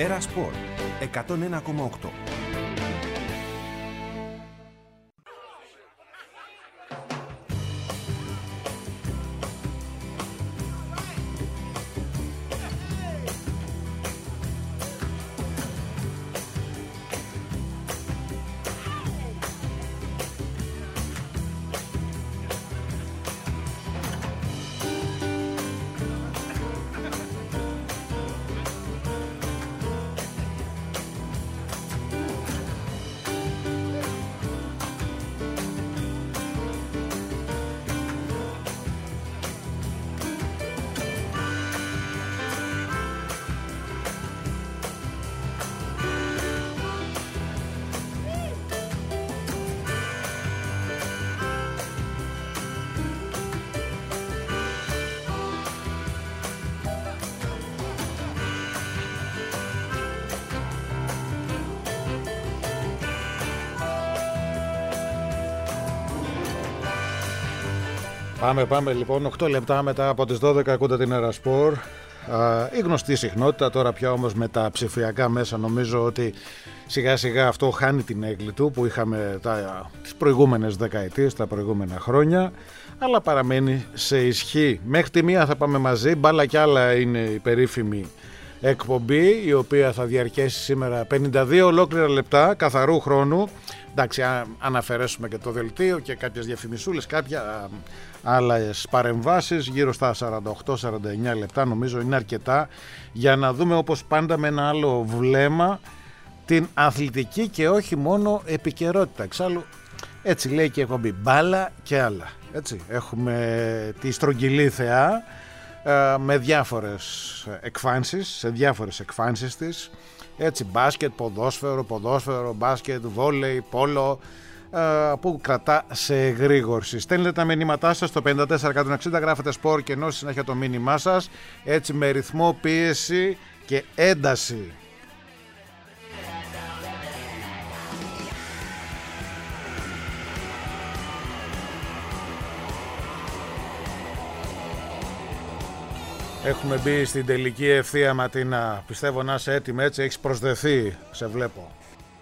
Era Sport 101,8. Πάμε λοιπόν, 8 λεπτά μετά από τις 12 ακούτε την Era Sport. Η γνωστή συχνότητα, τώρα πια όμως με τα ψηφιακά μέσα νομίζω ότι σιγά σιγά αυτό χάνει την έγκλη του που είχαμε τις προηγούμενες δεκαετίες, τα προηγούμενα χρόνια, αλλά παραμένει σε ισχύ. Μέχρι τη μία θα πάμε μαζί, μπάλα κι άλλα είναι η περίφημη εκπομπή, η οποία θα διαρκέσει σήμερα 52 ολόκληρα λεπτά καθαρού χρόνου. Εντάξει, αν αφαιρέσουμε και το δελτίο και κάποιες διαφημισούλες, κάποια άλλες παρεμβάσεις, γύρω στα 48-49 λεπτά νομίζω είναι αρκετά για να δούμε όπως πάντα με ένα άλλο βλέμμα την αθλητική και όχι μόνο επικαιρότητα. Εξάλλου έτσι λέει και η εκπομπή, μπάλα και άλλα. Έτσι, έχουμε τη στρογγυλή θεά με διάφορες εκφάνσεις, σε διάφορες εκφάνσεις της. Έτσι, μπάσκετ, ποδόσφαιρο, μπάσκετ, βόλεϊ, πόλο, που κρατά σε εγρήγορση. Στέλνετε τα μηνύματά σας στο 54160, γράφετε σπορ και ενώ συνέχεια το μήνυμά σας, έτσι με ρυθμό, πίεση και ένταση. Έχουμε μπει στην τελική ευθεία, Ματίνα. Πιστεύω να είσαι έτοιμη, έτσι έχεις προσδεθεί, σε βλέπω.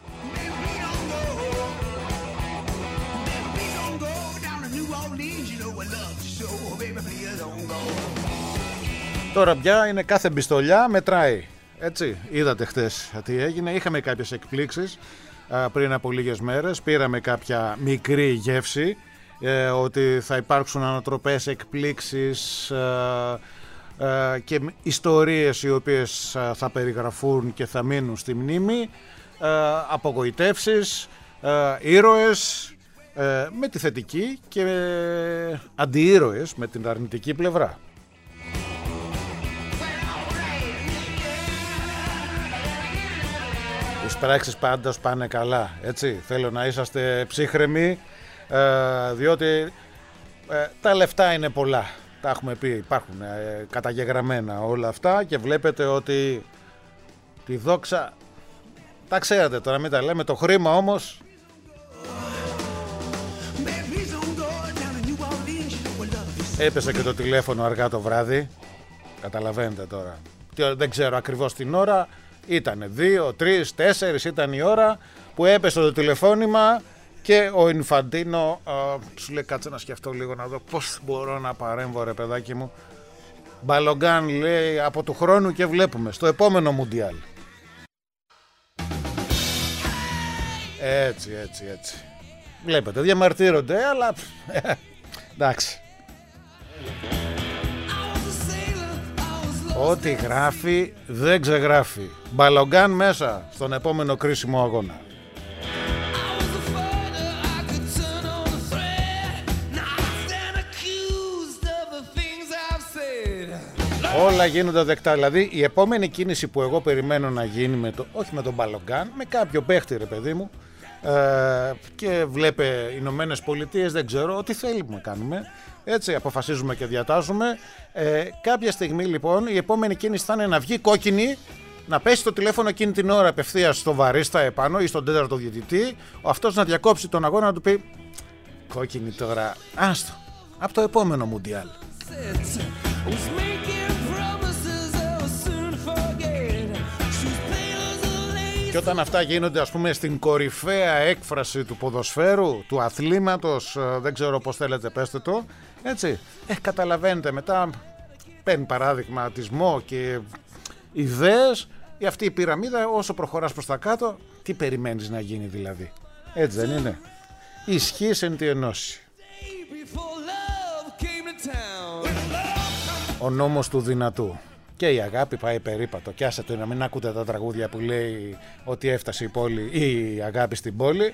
Τώρα πια είναι κάθε μπιστολιά μετράει. Έτσι, είδατε χτες τι έγινε. Είχαμε κάποιες εκπλήξεις πριν από λίγες μέρες. Πήραμε κάποια μικρή γεύση ότι θα υπάρξουν ανατροπές, εκπλήξεις και ιστορίες οι οποίες θα περιγραφούν και θα μείνουν στη μνήμη, απογοητεύσεις, ήρωες με τη θετική και αντιήρωες με την αρνητική πλευρά. Οι πράξεις πάντως πάνε καλά, έτσι, θέλω να είσαστε ψύχρεμοι, διότι τα λεφτά είναι πολλά. Τα έχουμε πει, υπάρχουν καταγεγραμμένα όλα αυτά και βλέπετε ότι τη δόξα, τα ξέρετε τώρα, μην τα λέμε, το χρήμα όμως έπεσε και το τηλέφωνο αργά το βράδυ, καταλαβαίνετε τώρα, δεν ξέρω ακριβώς την ώρα, ήτανε 2, 3, 4 ήταν η ώρα που έπεσε το τηλεφώνημα. Και ο Ινφαντίνο σου λέει κάτσε να σκεφτώ λίγο να δω πώς μπορώ να παρέμβω ρε παιδάκι μου. Μπαλογκάν λέει από του χρόνου και βλέπουμε στο επόμενο Μουντιάλ. Έτσι. Βλέπετε διαμαρτύρονται αλλά εντάξει. Ό,τι γράφει δεν ξεγράφει. Μπαλογκάν μέσα στον επόμενο κρίσιμο αγώνα. Όλα γίνονται δεκτά. Δηλαδή η επόμενη κίνηση που εγώ περιμένω να γίνει όχι με τον Μπαλογκάν, με κάποιο παίχτη ρε παιδί μου, και βλέπε Ηνωμένες Πολιτείες, δεν ξέρω τι θέλουμε να κάνουμε. Έτσι αποφασίζουμε και διατάζουμε. Κάποια στιγμή λοιπόν η επόμενη κίνηση θα είναι να βγει κόκκινη, να πέσει το τηλέφωνο εκείνη την ώρα απευθείας στο βαρίστα επάνω ή στον τέταρτο διαιτητή, αυτός να διακόψει τον αγώνα να του πει κόκκινη τώρα, άστο, από το επόμενο Μουντιάλ. Και όταν αυτά γίνονται, ας πούμε, στην κορυφαία έκφραση του ποδοσφαίρου, του αθλήματος, δεν ξέρω πώς θέλετε πέστε το, έτσι, καταλαβαίνετε μετά, παίρνει παράδειγματισμό και ιδέες, για αυτή η πυραμίδα όσο προχωράς προς τα κάτω, τι περιμένεις να γίνει δηλαδή, έτσι δεν είναι? Ισχύς εν τη ενώση. Ο νόμος του δυνατού. Και η αγάπη πάει περίπατο. Κι άσε το να μην ακούτε τα τραγούδια που λέει ότι έφτασε η πόλη ή η αγάπη στην πόλη.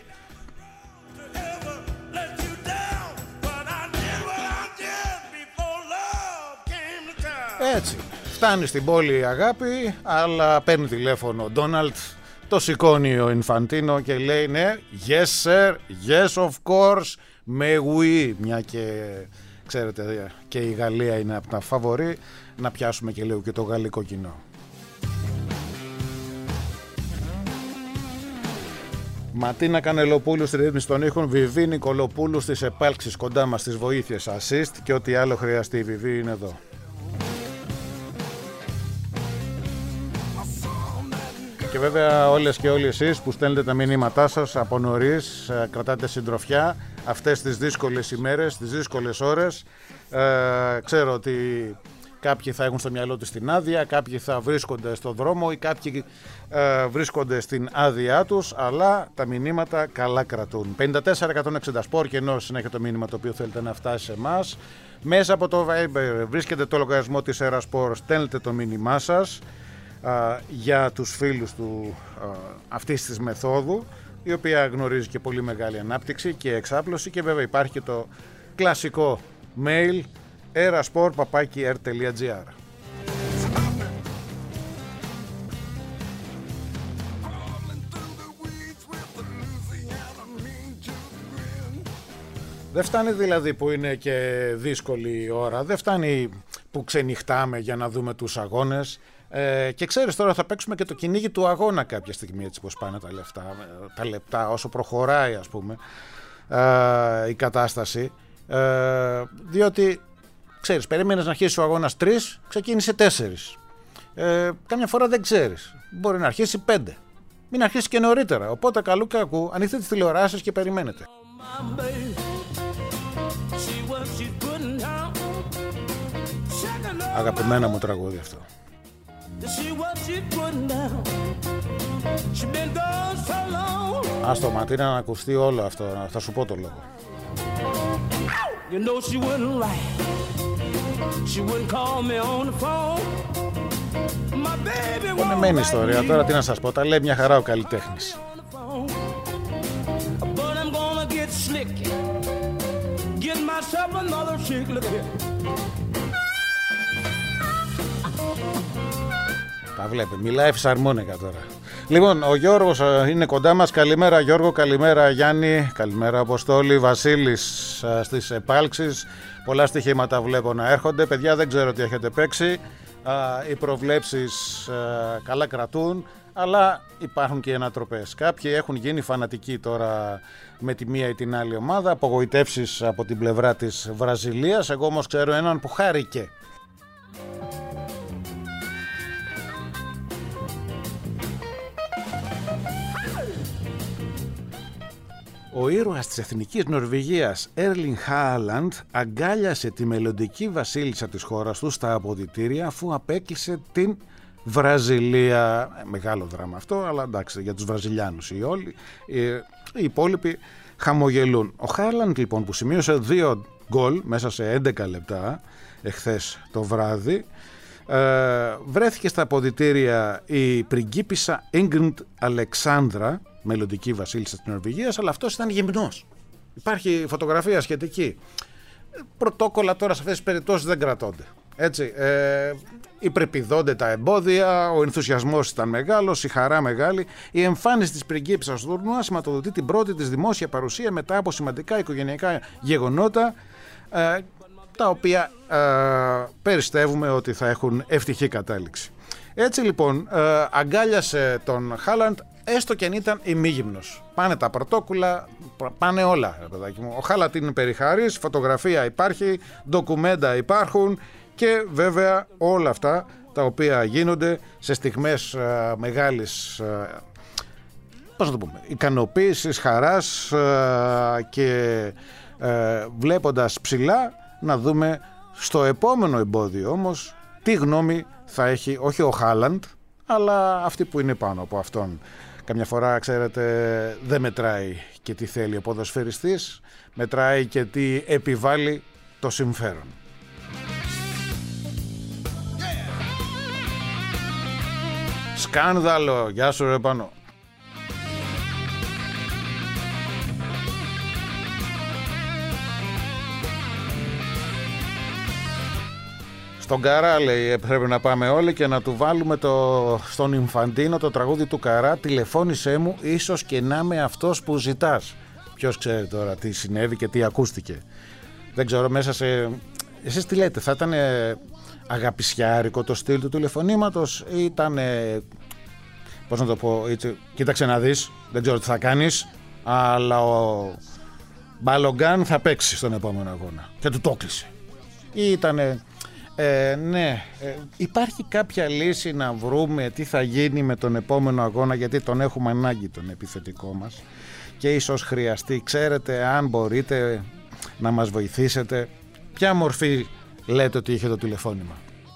Έτσι. Φτάνει στην πόλη η αγάπη, αλλά παίρνει τηλέφωνο ο Ντόναλτ, το σηκώνει ο Ινφαντίνο και λέει ναι, yes sir, yes of course, mais oui. Μια και ξέρετε και η Γαλλία είναι από τα φαβορί, να πιάσουμε και λίγο και το γαλλικό κοινό. Ματίνα Κανελοπούλου στη ρύθμιση των ήχων, Βιβί Νικολοπούλου στις επάλξεις κοντά μας, στις βοήθειες assist και ό,τι άλλο χρειαστεί. Η Βιβί είναι εδώ. Και βέβαια όλες και όλοι εσείς που στέλνετε τα μηνύματά σας από νωρίς, κρατάτε συντροφιά αυτές τις δύσκολες ημέρες, τις δύσκολες ώρες. Ξέρω ότι κάποιοι θα έχουν στο μυαλό τους την άδεια, κάποιοι θα βρίσκονται στο δρόμο ή κάποιοι βρίσκονται στην άδειά τους, αλλά τα μηνύματα καλά κρατούν. 54-160 σπορ και ενώ συνέχεια το μήνυμα το οποίο θέλετε να φτάσει σε εμάς. Μέσα από το Viber βρίσκεται το λογαριασμό της Ερασπορ, στέλνετε το μήνυμά σας για τους φίλους του αυτής της μεθόδου, η οποία γνωρίζει και πολύ μεγάλη ανάπτυξη και εξάπλωση, και βέβαια υπάρχει και το κλασικό mail erasport@r.gr. Δεν φτάνει δηλαδή που είναι και δύσκολη η ώρα, δεν φτάνει που ξενυχτάμε για να δούμε τους αγώνες. Και ξέρεις, τώρα θα παίξουμε και το κυνήγι του αγώνα κάποια στιγμή, έτσι πως πάνε τα λεπτά όσο προχωράει, ας πούμε, η κατάσταση, διότι ξέρεις, περίμενες να αρχίσει ο αγώνας 3, ξεκίνησε 4, κάμια φορά δεν ξέρεις, μπορεί να αρχίσει 5, μην αρχίσει και νωρίτερα, οπότε καλού κακού ανοίξτε τις τηλεοράσεις και περιμένετε. Αγαπημένα μου τραγούδι αυτό. Ας το Ματίνα να ακουστεί όλο αυτό, θα σου πω το λόγο. Πονεμένη ιστορία, τώρα τι να σας πω, τα λέει μια χαρά ο καλλιτέχνης. Τα βλέπει, μιλάει φυσαρμόνικα τώρα. Λοιπόν, ο Γιώργος είναι κοντά μας. Καλημέρα Γιώργο, καλημέρα Γιάννη, καλημέρα Αποστόλη, Βασίλης στις επάλξεις. Πολλά στοιχήματα βλέπω να έρχονται. Παιδιά, δεν ξέρω τι έχετε παίξει. Οι προβλέψεις καλά κρατούν, αλλά υπάρχουν και ανατροπές. Κάποιοι έχουν γίνει φανατικοί τώρα με τη μία ή την άλλη ομάδα. Απογοητεύσεις από την πλευρά της Βραζιλίας. Εγώ όμως ξέρω έναν που χάρηκε. Ο ήρωας της εθνικής Νορβηγίας Έρλινγκ Χάλαντ αγκάλιασε τη μελλοντική βασίλισσα της χώρας του στα αποδυτήρια αφού απέκλεισε την Βραζιλία. Μεγάλο δράμα αυτό, αλλά εντάξει, για τους Βραζιλιάνους οι υπόλοιποι χαμογελούν. Ο Χάλαντ λοιπόν, που σημείωσε 2 γκολ μέσα σε 11 λεπτά εχθές το βράδυ, βρέθηκε στα αποδυτήρια η πριγκίπισσα Ίγκριντ Αλεξάνδρα, μελλοντική βασίλισσα της Νορβηγίας, αλλά αυτός ήταν γυμνός. Υπάρχει φωτογραφία σχετική. Πρωτόκολλα τώρα σε αυτές τις περιπτώσεις δεν κρατώνται. Έτσι, υπερπηδώνται τα εμπόδια, ο ενθουσιασμός ήταν μεγάλος, η χαρά μεγάλη. Η εμφάνιση της πριγκίπισσας στο τουρνουά σηματοδοτεί την πρώτη της δημόσια παρουσία μετά από σημαντικά οικογενειακά γεγονότα, τα οποία περιστεύουμε ότι θα έχουν ευτυχή κατάληξη. Έτσι λοιπόν, αγκάλιασε τον Χάλαντ, έστω και αν ήταν ημίγυμνος. Πάνε τα πρωτόκολλα, πάνε όλα, παιδάκι μου. Ο Χάλαντ είναι περιχαρής, φωτογραφία υπάρχει, ντοκουμέντα υπάρχουν και βέβαια όλα αυτά τα οποία γίνονται σε στιγμές μεγάλης πώς να το πούμε, ικανοποίησης, χαράς και βλέποντας ψηλά να δούμε στο επόμενο εμπόδιο όμως τι γνώμη θα έχει όχι ο Χάλαντ αλλά αυτοί που είναι πάνω από αυτόν. Καμιά φορά, ξέρετε, δεν μετράει και τι θέλει ο ποδοσφαιριστής, μετράει και τι επιβάλλει το συμφέρον. Σκάνδαλο, γεια σου ρε Πάνο. Στον Καρά, λέει, πρέπει να πάμε όλοι και να του βάλουμε στον Ινφαντίνο το τραγούδι του Καρά. Τηλεφώνησέ μου, ίσως και να είμαι αυτός που ζητάς. Ποιος ξέρει τώρα τι συνέβη και τι ακούστηκε. Δεν ξέρω μέσα σε... Εσείς τι λέτε, θα ήταν αγαπησιάρικο το στυλ του τηλεφωνήματος ή ήταν... Πώς να το πω, έτσι, κοίταξε να δεις, δεν ξέρω τι θα κάνεις, αλλά ο Μπαλογκάν θα παίξει στον επόμενο αγώνα και του το κλείσε. Ή ήτανε... υπάρχει κάποια λύση να βρούμε τι θα γίνει με τον επόμενο αγώνα, γιατί τον έχουμε ανάγκη τον επιθετικό μας και ίσως χρειαστεί, ξέρετε, αν μπορείτε να μας βοηθήσετε, ποια μορφή λέτε ότι είχε το τηλεφώνημα?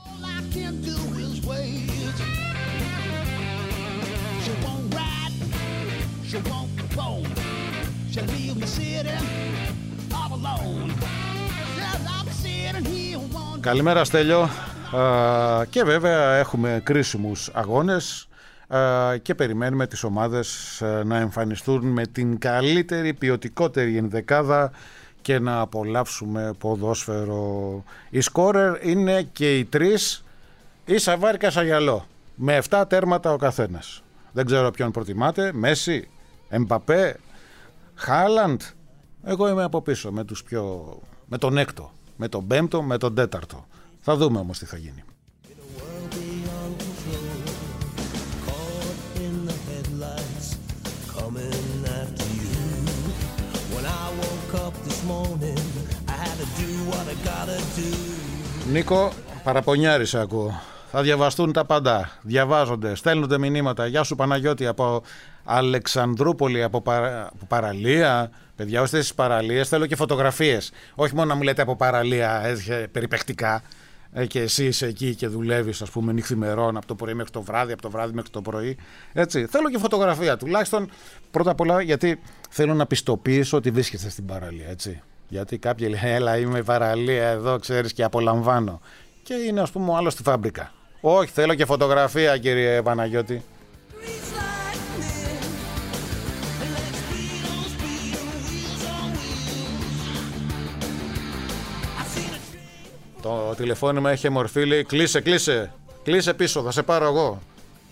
Καλημέρα Στέλιο, και βέβαια έχουμε κρίσιμους αγώνες και περιμένουμε τις ομάδες να εμφανιστούν με την καλύτερη, ποιοτικότερη ενδεκάδα και να απολαύσουμε ποδόσφαιρο. Οι σκόρερ είναι και οι τρεις, η Σαβάρικα Σαγιαλό, με 7 τέρματα ο καθένας. Δεν ξέρω ποιον προτιμάτε, Μέση, Εμπαπέ, Χάλαντ. Εγώ είμαι από πίσω με τον έκτο, με τον πέμπτο, με τον τέταρτο. Θα δούμε όμως τι θα γίνει. Νίκο, παραπονιάρης ακούω. Θα διαβαστούν τα πάντα. Διαβάζονται, στέλνονται μηνύματα. Γεια σου Παναγιώτη από Αλεξανδρούπολη, από παραλία. Παιδιά, είστε στις παραλίες, θέλω και φωτογραφίες. Όχι μόνο να μου λέτε από παραλία περιπαικτικά και εσύ είσαι εκεί και δουλεύεις, ας πούμε, νυχθημερών από το πρωί μέχρι το βράδυ, από το βράδυ μέχρι το πρωί. Έτσι. Θέλω και φωτογραφία τουλάχιστον πρώτα απ' όλα, γιατί θέλω να πιστοποιήσω ότι βρίσκεσαι στην παραλία. Έτσι. Γιατί κάποιοι λένε, έλα, είμαι παραλία εδώ, ξέρεις, και απολαμβάνω. Και είναι, ας πούμε, ο άλλος στη φάμπρικα. Όχι, θέλω και φωτογραφία, κύριε Παναγιώτη. Το τηλεφώνημα έχει μορφή, λέει, κλείσε πίσω, θα σε πάρω εγώ.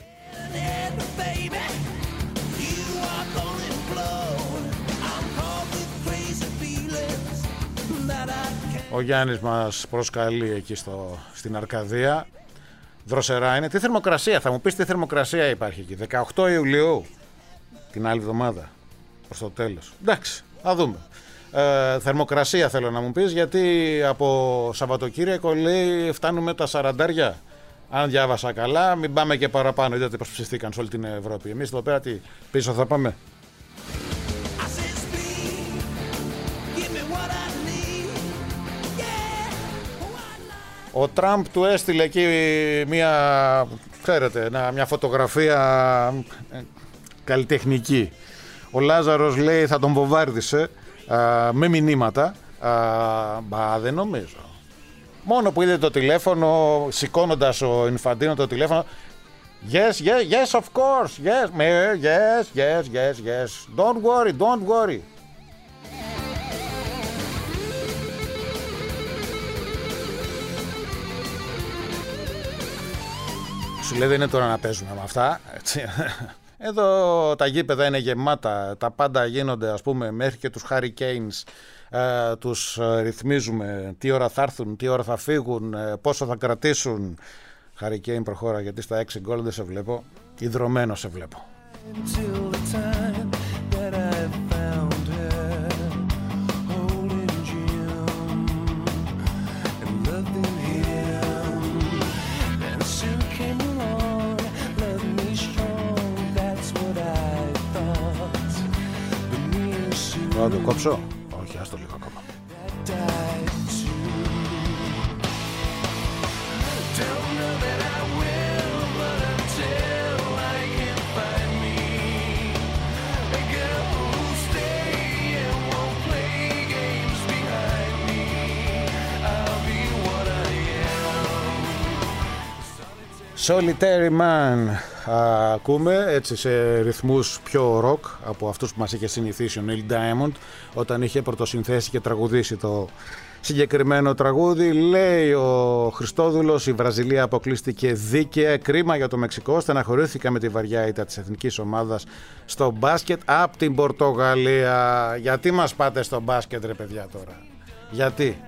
Ο Γιάννης μας προσκαλεί εκεί στην Αρκαδία. Δροσερά είναι. Τι θερμοκρασία, θα μου πεις τι θερμοκρασία υπάρχει εκεί? 18 Ιουλίου την άλλη εβδομάδα, προς το τέλος. Εντάξει, θα δούμε. Θερμοκρασία θέλω να μου πεις, γιατί από Σαββατοκύριακο λέει φτάνουμε τα 40. Αν διάβασα καλά, μην πάμε και παραπάνω. Είδατε πως ψηφίστηκαν σε όλη την Ευρώπη. Εμείς εδώ πέρα τι πίσω θα πάμε? Ο Τραμπ του έστειλε εκεί μια φωτογραφία καλλιτεχνική. Ο Λάζαρος λέει θα τον βομβάρδισε με μηνύματα. Δεν νομίζω. Μόνο που είδε το τηλέφωνο, σηκώνοντας ο Ινφαντίνο το τηλέφωνο. Yes, of course. Yes. Don't worry. Σου λέει δεν είναι τώρα να παίζουμε με αυτά. Έτσι. Εδώ τα γήπεδα είναι γεμάτα, τα πάντα γίνονται, ας πούμε, μέχρι και τους Hurricanes τους ρυθμίζουμε, τι ώρα θα έρθουν, τι ώρα θα φύγουν, πόσο θα κρατήσουν. Hurricane προχώρα, γιατί στα 6 γκολ δεν σε βλέπω, ιδρωμένο σε βλέπω. να το κόψω? Όχι, άστο λίγο ακόμα. Solitary Man ακούμε, έτσι σε ρυθμούς πιο rock από αυτούς που μας είχε συνηθίσει ο Neil Diamond όταν είχε πρωτοσυνθέσει και τραγουδήσει το συγκεκριμένο τραγούδι. Λέει ο Χριστόδουλος, η Βραζιλία αποκλείστηκε δίκαια, κρίμα για το Μεξικό, στεναχωρήθηκα με τη βαριά ήττα της εθνικής ομάδας στο μπάσκετ από την Πορτογαλία. Γιατί μας πάτε στο μπάσκετ ρε παιδιά τώρα? Γιατί?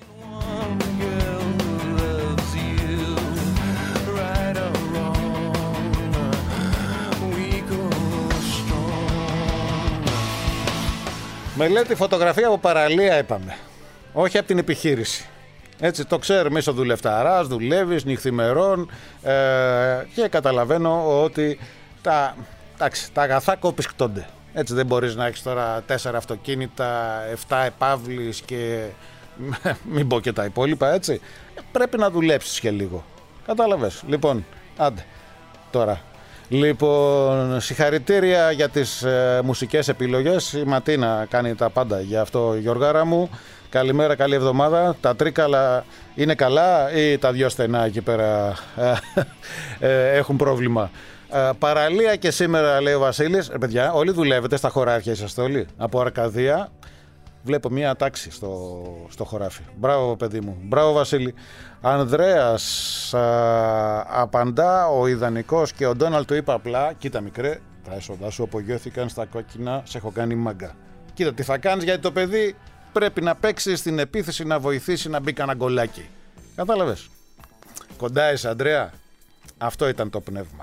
Μελέτη φωτογραφία από παραλία είπαμε, όχι από την επιχείρηση. Έτσι το ξέρουμε, είσαι δουλευταράς, δουλεύεις νυχθημερών και καταλαβαίνω ότι τα αγαθά κοπισκτώνται. Έτσι δεν μπορείς να έχεις τώρα 4 αυτοκίνητα, 7 επαύλεις και μην πω και τα υπόλοιπα, έτσι. Πρέπει να δουλέψεις και λίγο. Κατάλαβες. Λοιπόν, άντε τώρα. Λοιπόν, συγχαρητήρια για τις μουσικές επιλογές. Η Ματίνα κάνει τα πάντα για αυτό, Γιωργάρα μου. Καλημέρα, καλή εβδομάδα. Τα τρίκαλα είναι καλά ή τα δυο στενά εκεί πέρα έχουν πρόβλημα? Παραλία και σήμερα, λέει ο Βασίλης. Παιδιά, όλοι δουλεύετε στα χωράφια, είσαστε όλοι? Από Αρκαδία βλέπω μία τάξη στο χωράφι. Μπράβο παιδί μου, μπράβο Βασίλη. Ανδρέας απαντά, ο ιδανικός και ο Ντόναλντ του είπε απλά, κοίτα μικρέ, τα έσοδα σου απογειώθηκαν στα κόκκινα, σε έχω κάνει μάγκα. Κοίτα τι θα κάνεις, γιατί το παιδί πρέπει να παίξει στην επίθεση, να βοηθήσει να μπει κανένα γκολάκι. Κατάλαβες? Κοντά είσαι Ανδρέα. Αυτό ήταν το πνεύμα.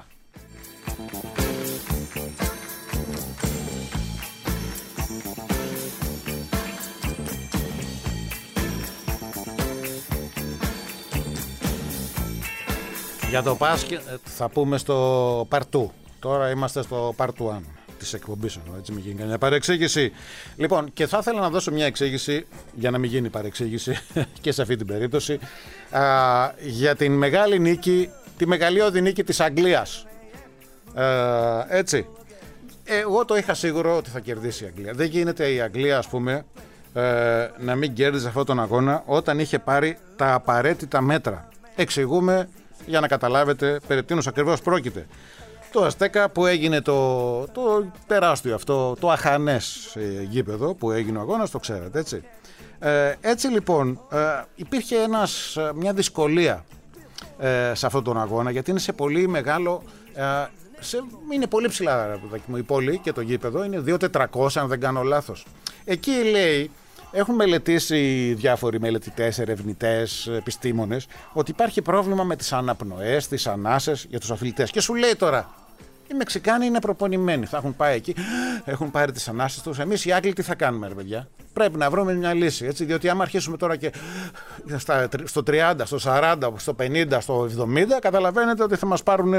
Για το μπάσκετ θα πούμε στο part 2. Τώρα είμαστε στο part 1 της εκπομπής, έτσι μην γίνει καμιά παρεξήγηση. Λοιπόν, και θα ήθελα να δώσω μια εξήγηση, για να μην γίνει παρεξήγηση και σε αυτή την περίπτωση, για την μεγάλη νίκη, τη μεγαλειώδη νίκη της Αγγλίας. Έτσι. Εγώ το είχα σίγουρο ότι θα κερδίσει η Αγγλία. Δεν γίνεται η Αγγλία, ας πούμε, να μην κέρδιζε αυτόν τον αγώνα όταν είχε πάρει τα απαραίτητα μέτρα. Εξηγούμε για να καταλάβετε περί τίνος ακριβώς πρόκειται. Το Αστέκα που έγινε το τεράστιο αυτό, το αχανές γήπεδο που έγινε ο αγώνας, το ξέρετε, έτσι. Έτσι λοιπόν υπήρχε μια δυσκολία σε αυτόν τον αγώνα, γιατί είναι σε πολύ μεγάλο, είναι πολύ ψηλά η πόλη και το γήπεδο, είναι 2.400 αν δεν κάνω λάθος. Εκεί λέει, έχουν μελετήσει διάφοροι μελετητές, ερευνητές, επιστήμονες, ότι υπάρχει πρόβλημα με τις αναπνοές, τις ανάσες για τους αθλητές. Και σου λέει τώρα, οι Μεξικάνοι είναι προπονημένοι, θα έχουν πάει εκεί, έχουν πάρει τις ανάσες τους. Εμείς οι Άγγλοι τι θα κάνουμε, ρε παιδιά? Πρέπει να βρούμε μια λύση, έτσι, διότι άμα αρχίσουμε τώρα και στο 30, στο 40, στο 50, στο 70, καταλαβαίνετε ότι θα μας πάρουν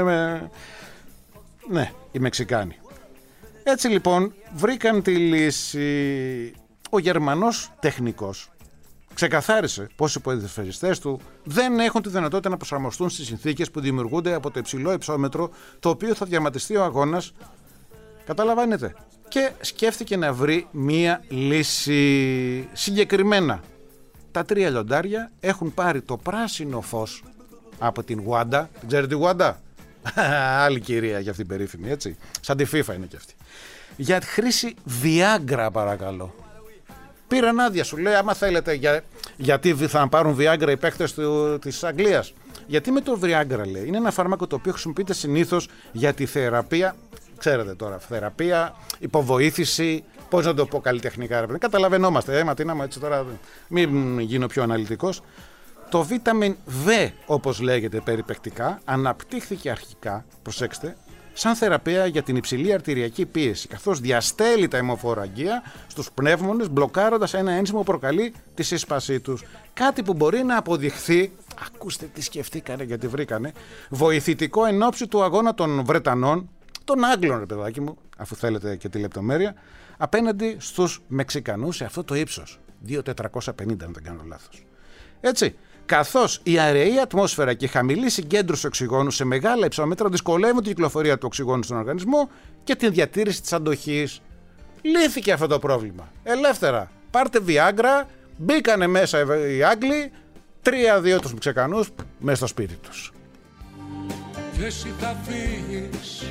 οι Μεξικάνοι. Έτσι λοιπόν βρήκαν τη λύση. Ο Γερμανός τεχνικός ξεκαθάρισε πως οι ποδοσφαιριστές του δεν έχουν τη δυνατότητα να προσαρμοστούν στις συνθήκες που δημιουργούνται από το υψηλό υψόμετρο το οποίο θα διαματιστεί ο αγώνας. Καταλαβαίνετε. Και σκέφτηκε να βρει μία λύση συγκεκριμένα. Τα 3 λιοντάρια έχουν πάρει το πράσινο φως από την Γουάντα. Ξέρετε τη Γουάντα? Άλλη κυρία για αυτήν την περίφημη, έτσι. Σαν τη FIFA είναι και αυτή. Για χρήση Viagra, παρακαλώ. Πήραν άδεια, σου λέει, άμα θέλετε, γιατί θα πάρουν Viagra οι παίκτες της Αγγλίας? Γιατί με το Viagra, λέει, είναι ένα φάρμακο το οποίο χρησιμοποιείται συνήθως για τη θεραπεία, ξέρετε τώρα, θεραπεία, υποβοήθηση, πώς να το πω καλλιτεχνικά, ρε, καταλαβαίνόμαστε, Ματίνα μου, έτσι τώρα μην γίνω πιο αναλυτικός. Το βίταμιν V, όπως λέγεται περιπαικτικά, αναπτύχθηκε αρχικά, προσέξτε, σαν θεραπεία για την υψηλή αρτηριακή πίεση, καθώς διαστέλει τα αιμοφοραγγεία στους πνεύμονες, μπλοκάροντας ένα ένζυμο που προκαλεί τη σύσπασή τους. Κάτι που μπορεί να αποδειχθεί, ακούστε τι σκεφτήκανε γιατί βρήκανε, βοηθητικό εν ώψη του αγώνα των Βρετανών, των Άγγλων, ρε παιδάκι μου, αφού θέλετε και τη λεπτομέρεια, απέναντι στους Μεξικανούς σε αυτό το ύψος, 2.450 αν δεν κάνω λάθος. Έτσι, καθώς η αραιή ατμόσφαιρα και η χαμηλή συγκέντρωση οξυγόνου σε μεγάλα υψόμετρα δυσκολεύουν την κυκλοφορία του οξυγόνου στον οργανισμό και την διατήρηση της αντοχής. Λύθηκε αυτό το πρόβλημα. Ελεύθερα. Πάρτε Viagra, μπήκανε μέσα οι Άγγλοι, 3-2 τους Μεξικανούς μέσα στο σπίτι τους. Και εσύ θα φύγεις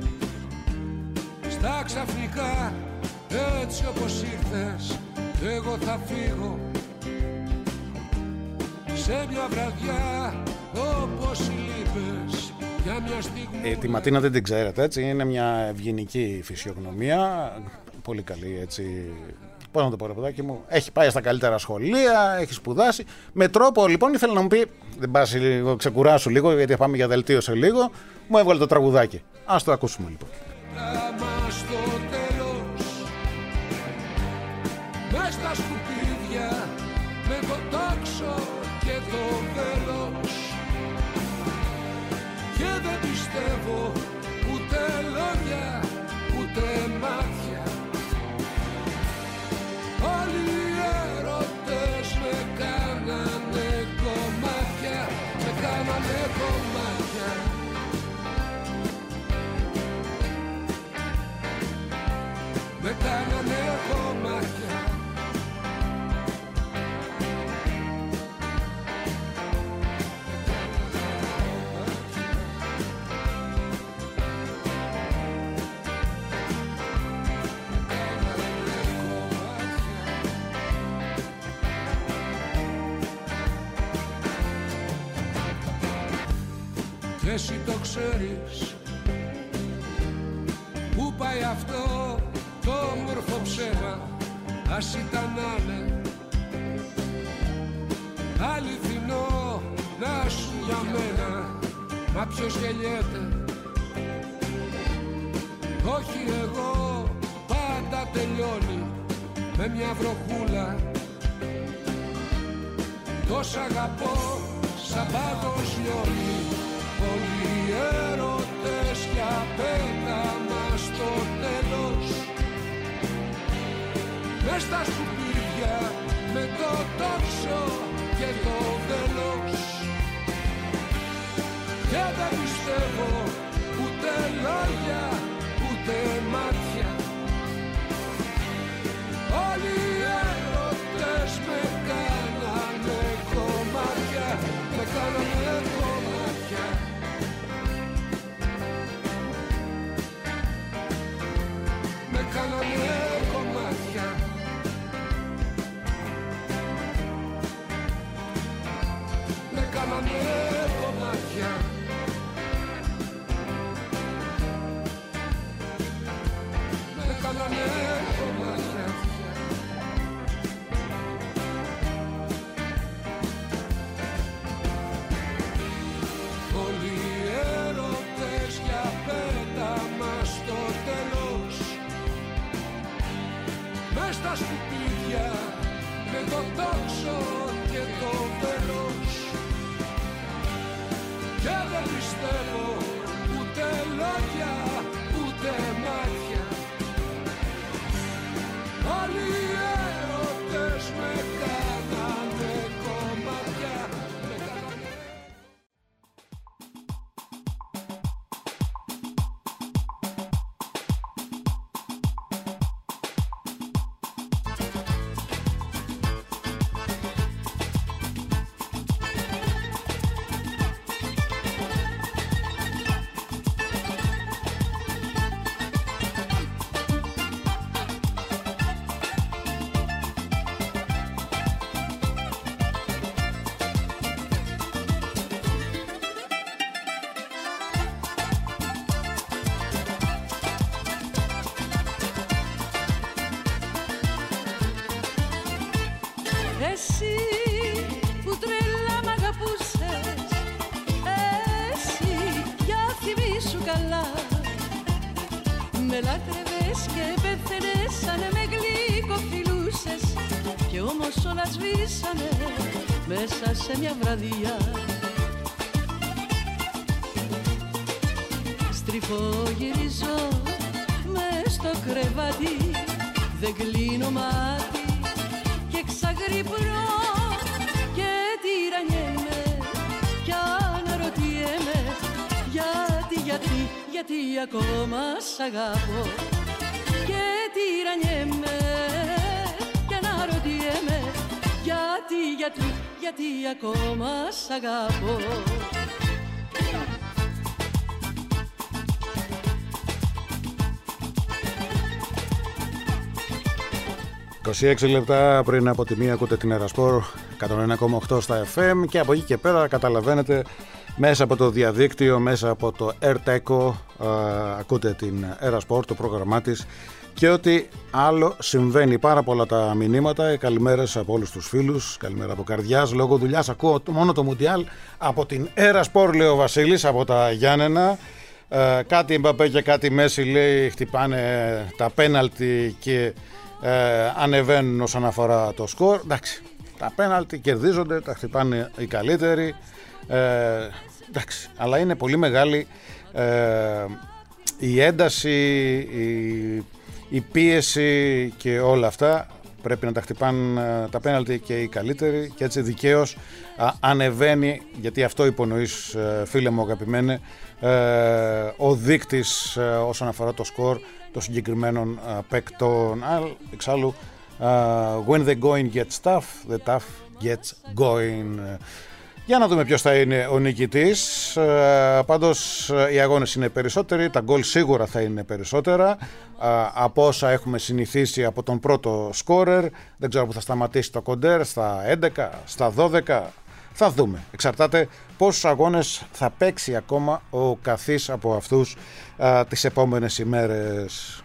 στα ξαφνικά, έτσι όπως ήρθες, εγώ θα φύγω σε μια βραδιά όπως λείπες για μια στιγμή. Τη Ματίνα δεν την ξέρετε, έτσι, είναι μια ευγενική φυσιογνωμία, πολύ καλή, έτσι, πώς να το πω ρε παιδάκι μου, έχει πάει στα καλύτερα σχολεία, έχει σπουδάσει, με τρόπο λοιπόν ήθελε να μου πει, δεν πας λίγο, ξεκουράσου λίγο γιατί θα πάμε για δελτίο σε λίγο, μου έβγαλε το τραγουδάκι, ας το ακούσουμε λοιπόν. Στο τέλος, μες στα σκουπίδια, με το τόξο και το βέλος, και δεν πιστεύω ούτε λόγια, ούτε μάτια. Όλοι οι έρωτες με κάνανε κομμάτια, με κάνανε κομμάτια. Με κάνανε κομμάτια. Και εσύ το ξέρεις πού πάει αυτό το όμορφο ψέμα, ας ήταν άλλε αληθινό να σου για μένα. Μα ποιος γελιέται, όχι εγώ, πάντα τελειώνει με μια βροχούλα. Τόσα αγαπώ σαν πάγος λιώνει. Πολλοί έρωτες για πέταμα στο τέλος, μες στα σκουπίδια με το τόξο και το βέλος, και δεν πιστεύω ούτε λόγια ούτε μάτια. Όλοι οι έρωτες με κάνανε κομμάτια, με κάνανε κομμάτια. Με κάνανε κομμάτια. Με κάνανε κομμάτια. Με κάνανε κομμάτια. Όλοι οι έρωτες για πέταμα στο τέλος, μες στα σκουπίδια με το τόξο και το βέλος, και δεν πιστεύω ούτε λόγια ούτε μάτια. Όλοι οι έρωτες με κάνανε κομμάτια, με κάνανε. Εσύ που τρελά μ' αγαπούσες, εσύ για θυμήσου καλά, με λάτρευες και πέθαινες σαν με γλυκό φιλούσες, κι όμως όλα σβήσανε μέσα σε μια βραδιά. Στριφογυρίζω μες δεν κλείνω μάτι και ξαγρυπνώ και τυραννιέμαι κι αναρωτιέμαι γιατί ακόμα σ' αγαπώ και τυραννιέμαι κι αναρωτιέμαι γιατί ακόμα σ' αγαπώ. 26 λεπτά πριν από τη μία ακούτε την Ερασπορ 101,8 στα FM και από εκεί και πέρα καταλαβαίνετε μέσα από το διαδίκτυο, μέσα από το AirTeco ακούτε την Ερασπορ, το πρόγραμμά της και ό,τι άλλο συμβαίνει. Πάρα πολλά τα μηνύματα, καλημέρες από όλους τους φίλους, καλημέρα από καρδιάς, λόγω δουλειάς ακούω μόνο το Μουντιάλ από την Ερασπορ, λέει ο Βασίλης από τα Γιάννενα. Κάτι Μπαπέ και κάτι Μέση, λέει, χτυπάνε τα πέναλτι και ανεβαίνουν όσον αφορά το σκορ. Εντάξει, τα πέναλτι κερδίζονται, τα χτυπάνε οι καλύτεροι, εντάξει, αλλά είναι πολύ μεγάλη η ένταση, η πίεση και όλα αυτά. Πρέπει να τα χτυπάνε τα πέναλτι και οι καλύτεροι και έτσι δικαίως ανεβαίνει, γιατί αυτό υπονοείς, φίλε μου αγαπημένε, ο δείκτης όσον αφορά το σκορ των συγκεκριμένων παίκτων. Εξάλλου, when the going gets tough, the tough gets going. Για να δούμε ποιος θα είναι ο νικητής. Πάντως οι αγώνες είναι περισσότεροι, τα γκολ σίγουρα θα είναι περισσότερα από όσα έχουμε συνηθίσει από τον πρώτο σκόρερ. Δεν ξέρω που θα σταματήσει το κοντέρ, στα 11, στα 12. Θα δούμε. Εξαρτάται πόσους αγώνες θα παίξει ακόμα ο καθής από αυτούς τις επόμενες ημέρες.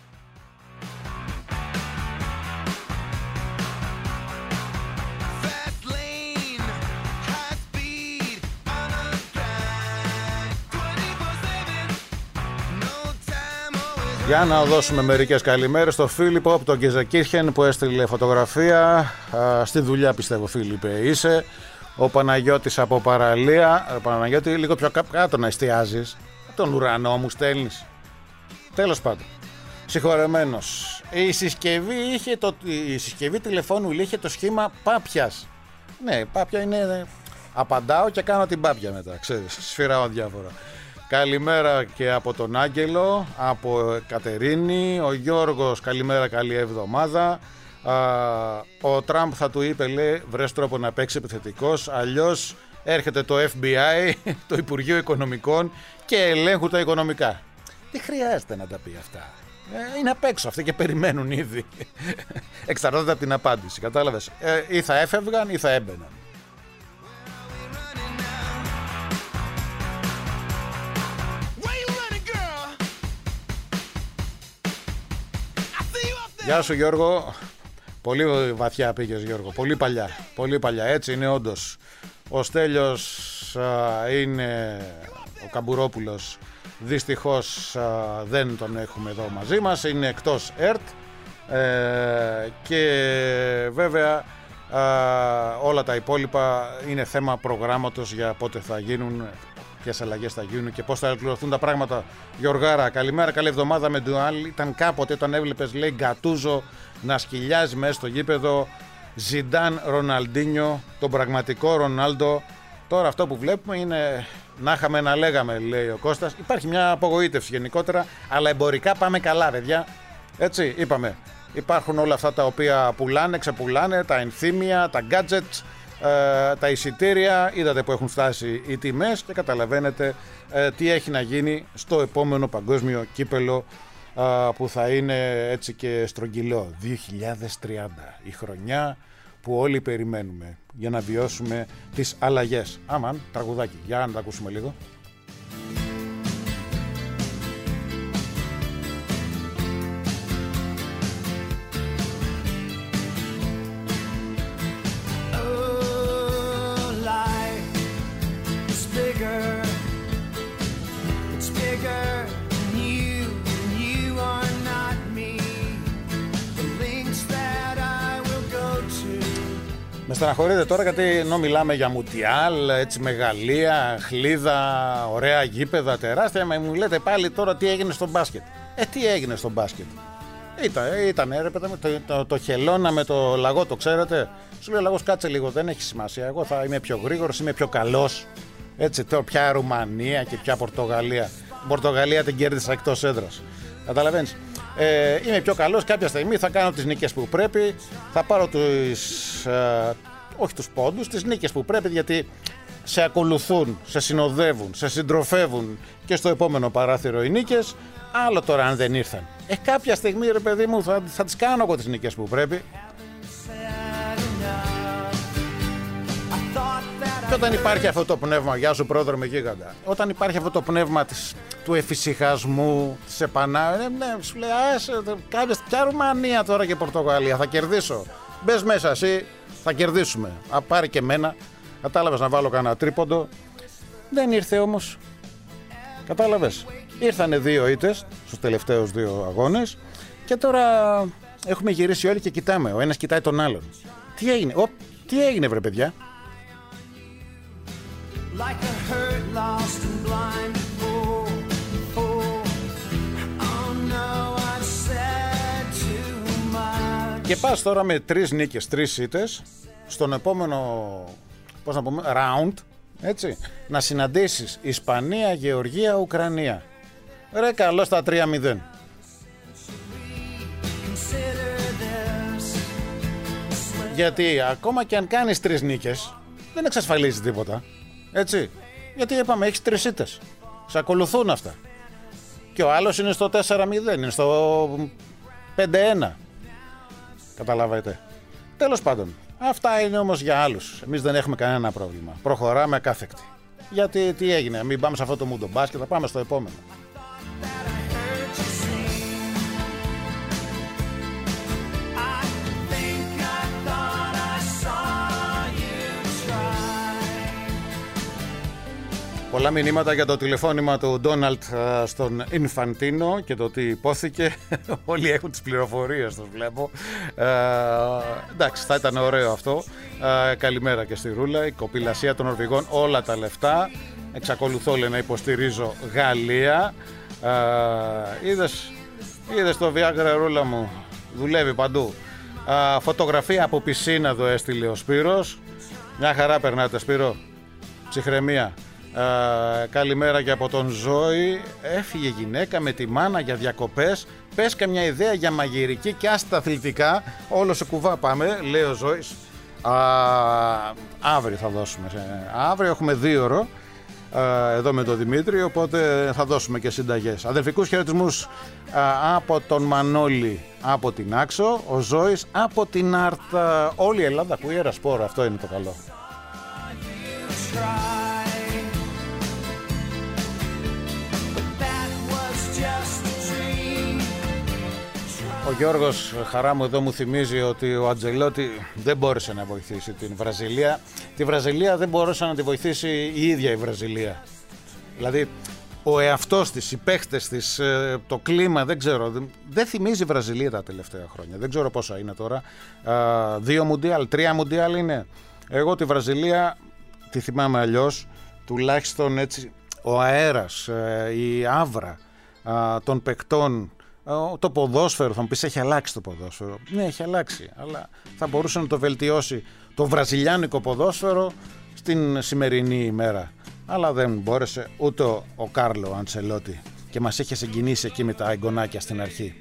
Για να δώσουμε μερικές καλημέρες στο Φίλιππο από τον Γκεζεκίρχεν που έστειλε φωτογραφία. Στη δουλειά πιστεύω, Φίλιππε, είσαι. Ο Παναγιώτης από Παραλία. Παναγιώτη, λίγο πιο κάτω να εστιάζεις. Τον ουρανό μου στέλνεις. Τέλος πάντων, συγχωρεμένος. Η συσκευή τηλεφώνου είχε το σχήμα πάπιας. Ναι, πάπια είναι. Απαντάω και κάνω την πάπια μετά. Ξέρεις, σφυράω διάφορα. Καλημέρα και από τον Άγγελο, από Κατερίνη. Ο Γιώργος, καλημέρα, καλή εβδομάδα. Ο Τραμπ θα του είπε, λέει, βρες τρόπο να παίξει επιθετικός, αλλιώς έρχεται το FBI, το Υπουργείο Οικονομικών, και ελέγχουν τα οικονομικά. Δεν χρειάζεται να τα πει αυτά. Είναι απ' έξω αυτοί και περιμένουν ήδη. Εξαρτάται από την απάντηση, κατάλαβες. Ή θα έφευγαν ή θα έμπαιναν. Γεια σου Γιώργο. Πολύ βαθιά πήγες Γιώργο. Πολύ παλιά. Έτσι είναι όντως. Ο Στέλιος είναι ο Καμπουρόπουλος. Δυστυχώς δεν τον έχουμε εδώ μαζί μας. Είναι εκτός ΕΡΤ. Και βέβαια όλα τα υπόλοιπα είναι θέμα προγράμματος για πότε θα γίνουν, ποιες αλλαγές θα γίνουν και πώς θα ολοκληρωθούν τα πράγματα. Γιωργάρα, καλημέρα, καλή εβδομάδα με ντουάλ. Ήταν κάποτε όταν έβλεπες, λέει, Γκατούζο να σκυλιάζει μέσα στο γήπεδο, Ζιντάν, Ροναλντίνιο, τον πραγματικό Ρονάλντο. Τώρα αυτό που βλέπουμε είναι να είχαμε να λέγαμε, λέει ο Κώστας. Υπάρχει μια απογοήτευση γενικότερα, αλλά εμπορικά πάμε καλά, παιδιά. Έτσι είπαμε. Υπάρχουν όλα αυτά τα οποία πουλάνε, ξεπουλάνε, τα ενθύμια, τα gadgets, τα εισιτήρια. Είδατε που έχουν φτάσει οι τιμές και καταλαβαίνετε τι έχει να γίνει στο επόμενο παγκόσμιο κύπελο που θα είναι έτσι και στρογγυλό. 2030, η χρονιά που όλοι περιμένουμε για να βιώσουμε τις αλλαγές. Αμάν, τραγουδάκι, για να τα ακούσουμε λίγο. Με στεναχωρείτε τώρα γιατί ενώ μιλάμε για Μουντιάλ, έτσι μεγαλεία, χλίδα, ωραία γήπεδα, τεράστια, μου λέτε πάλι τώρα τι έγινε στο μπάσκετ. Τι έγινε στο μπάσκετ. Ήταν ρε παιδί μου, το χελώνα με το λαγό, το ξέρετε. Σου λέει ο λαγός, κάτσε λίγο, δεν έχει σημασία. Εγώ θα είμαι πιο γρήγορος, είμαι πιο καλός. Έτσι, τώρα πια Ρουμανία και πια Πορτογαλία. Η Πορτογαλία την κέρδισα εκτός έδρας. Καταλαβαίνεις. Είμαι πιο καλός, κάποια στιγμή θα κάνω τις νίκες που πρέπει. Θα πάρω όχι τους πόντους, τις νίκες που πρέπει, γιατί σε ακολουθούν, σε συνοδεύουν, σε συντροφεύουν και στο επόμενο παράθυρο οι νίκες. Άλλο τώρα αν δεν ήρθαν. Κάποια στιγμή ρε παιδί μου θα τις κάνω εγώ τις νίκες που πρέπει. Και όταν υπάρχει αυτό το πνεύμα, γεια σου πρόδρομε γίγαντα, όταν υπάρχει αυτό το πνεύμα του εφησυχασμού, της σου λέει ποια Ρουμανία τώρα και Πορτογαλία, θα κερδίσω. Μπες μέσα εσύ, θα κερδίσουμε. Πάρει και εμένα. Κατάλαβες, να βάλω κανένα τρίποντο. Δεν ήρθε όμως. Κατάλαβες. Ήρθανε 2 ήττες στους τελευταίους 2 αγώνες και τώρα έχουμε γυρίσει όλοι και κοιτάμε. Ο ένας κοιτάει τον άλλον. Τι έγινε βρε παιδιά. Like a hurt, lost and blind fool. Oh no, I said too much. Και πας τώρα με 3 νίκες, 3 ήττες στον επόμενο, πώς να πούμε, round, έτσι, να συναντήσεις Ισπανία, Γεωργία, Ουκρανία. Ρε καλό στα 3-0. Γιατί ακόμα και αν κάνεις 3 νίκες δεν εξασφαλίζει τίποτα. Έτσι, γιατί είπαμε έχεις 3 ήττες. Σε ακολουθούν αυτά. Και ο άλλος είναι στο 4-0, είναι στο 5-1. Καταλαβαίνετε. Τέλος πάντων, αυτά είναι όμως για άλλους. Εμείς δεν έχουμε κανένα πρόβλημα. Προχωράμε ακάθεκτη. Γιατί τι έγινε, μην πάμε σε αυτό το μουντομπάσκετ, θα πάμε στο επόμενο. Πολλά μηνύματα για το τηλεφώνημα του Ντόναλτ στον Ινφαντίνο και το τι υπόθηκε. Όλοι έχουν τις πληροφορίες τους βλέπω. Εντάξει, θα ήταν ωραίο αυτό. Καλημέρα και στη Ρούλα. Η κοπηλασία των Νορβηγών, όλα τα λεφτά. Εξακολουθώ να υποστηρίζω Γαλλία. Είδες το Viagra Ρούλα μου. Δουλεύει παντού. Φωτογραφία από πισίνα εδώ έστειλε ο Σπύρος. Μια χαρά περνάτε Σπύρο. Ψυχραιμία. Καλημέρα και από τον Ζώη. Έφυγε γυναίκα με τη μάνα για διακοπές. Πες καμιά ιδέα για μαγειρική και άστα αθλητικά. Όλο σε κουβά πάμε, λέει ο Ζώης. Αύριο θα δώσουμε. Αύριο έχουμε 2ωρο εδώ με τον Δημήτρη, οπότε θα δώσουμε και συνταγές. Αδελφικούς χαιρετισμούς από τον Μανώλη από την Άξο, ο Ζώης από την Άρτα. Όλη η Ελλάδα ακούει Ερασπορ, αυτό είναι το καλό. Ο Γιώργος, χαρά μου εδώ, μου θυμίζει ότι ο Αντζελότη δεν μπόρεσε να βοηθήσει την Βραζιλία. Τη Βραζιλία δεν μπόρεσε να τη βοηθήσει η ίδια η Βραζιλία. Δηλαδή ο εαυτός της, οι παίχτες της, το κλίμα, δεν ξέρω. Δεν θυμίζει η Βραζιλία τα τελευταία χρόνια. Δεν ξέρω πόσα είναι τώρα. 2 Μουντιάλ, 3 Μουντιάλ είναι. Εγώ τη Βραζιλία τη θυμάμαι αλλιώς. Τουλάχιστον έτσι ο αέρας, η άβρα των παικτών. Το ποδόσφαιρο, θα μου πεις, έχει αλλάξει το ποδόσφαιρο. Ναι, έχει αλλάξει, αλλά θα μπορούσε να το βελτιώσει το βραζιλιάνικο ποδόσφαιρο στην σημερινή ημέρα. Αλλά δεν μπόρεσε ούτε ο Κάρλο Αντσελότη και μας είχε συγκινήσει εκεί με τα εγγονάκια στην αρχή.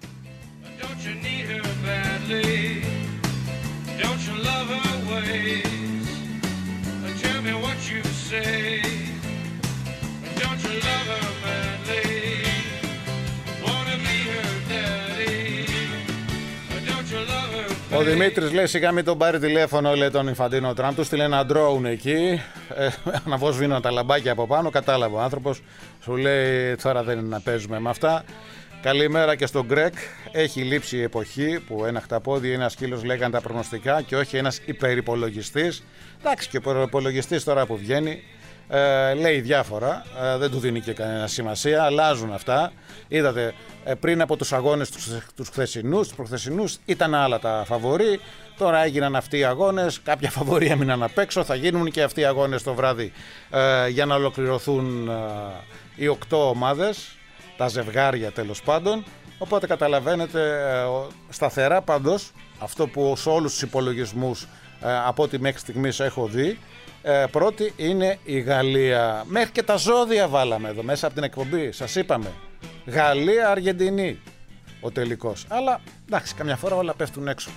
Ο Δημήτρης λέει σιγά μην τον πάρει τηλέφωνο, λέει τον Ινφαντίνο Τραμπ, του στείλε ένα drone εκεί, αναβοσβήνω τα λαμπάκια από πάνω, κατάλαβε ο άνθρωπος, σου λέει τώρα δεν είναι να παίζουμε με αυτά. Καλημέρα και στον Γκρέκ, έχει λείψει η εποχή που ένα χταπόδι ή ένα σκύλος λέγανε τα προγνωστικά και όχι ένας υπερυπολογιστής. Εντάξει, και ο υπερυπολογιστής τώρα που βγαίνει λέει διάφορα, δεν του δίνει και κανένα σημασία, αλλάζουν αυτά. Είδατε, πριν από τους αγώνες τους χθεσινούς, τους προχθεσινούς ήταν άλλα τα φαβορί, τώρα έγιναν αυτοί οι αγώνες, κάποια φαβορί έμειναν απ' έξω, θα γίνουν και αυτοί οι αγώνες το βράδυ για να ολοκληρωθούν οι 8 ομάδες, τα ζευγάρια τέλος πάντων, Οπότε καταλαβαίνετε, σταθερά πάντως, αυτό που σε όλους τους υπολογισμούς από ό,τι μέχρι στιγμής έχω δει, πρώτη είναι η Γαλλία. Μέχρι και τα ζώδια βάλαμε εδώ μέσα από την εκπομπή, σας είπαμε. Γαλλία-Αργεντινή ο τελικός. Αλλά εντάξει, καμιά φορά όλα πέφτουν έξω.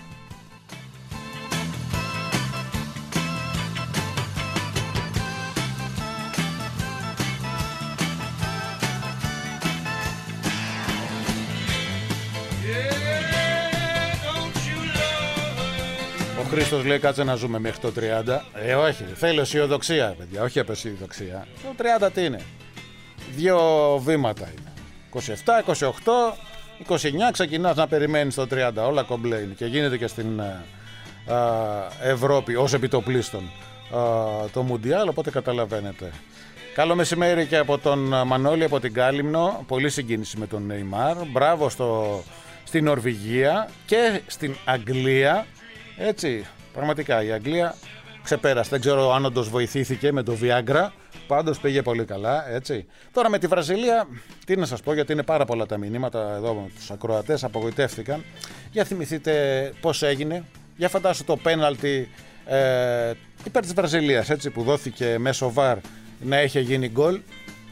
Ο Χρήστος λέει κάτσε να ζούμε μέχρι το 30. Όχι, θέλω αισιοδοξία, παιδιά, όχι απεσιοδοξία. Το 30 τι είναι? 2 βήματα είναι. 27, 28, 29 ξεκινάς να περιμένεις το 30. Όλα κομπλέ είναι και γίνεται και στην Ευρώπη ως επιτοπλίστων το Μουντιάλ, οπότε καταλαβαίνετε. Καλό μεσημέρι και από τον Μανώλη από την Κάλυμνο. Πολύ συγκίνηση με τον Νεϊμάρ. Μπράβο στην Νορβηγία και στην Αγγλία. Έτσι, πραγματικά η Αγγλία ξεπέρασε. Δεν ξέρω αν όντως βοηθήθηκε με το Viagra. Πάντως πήγε πολύ καλά, έτσι. Τώρα με τη Βραζιλία, τι να σας πω, γιατί είναι πάρα πολλά τα μηνύματα εδώ, τους ακροατές απογοητεύτηκαν. Για θυμηθείτε πώς έγινε. Για φαντάσου το πέναλτι υπέρ της Βραζιλίας, έτσι, που δόθηκε μέσω VAR να είχε γίνει γκολ.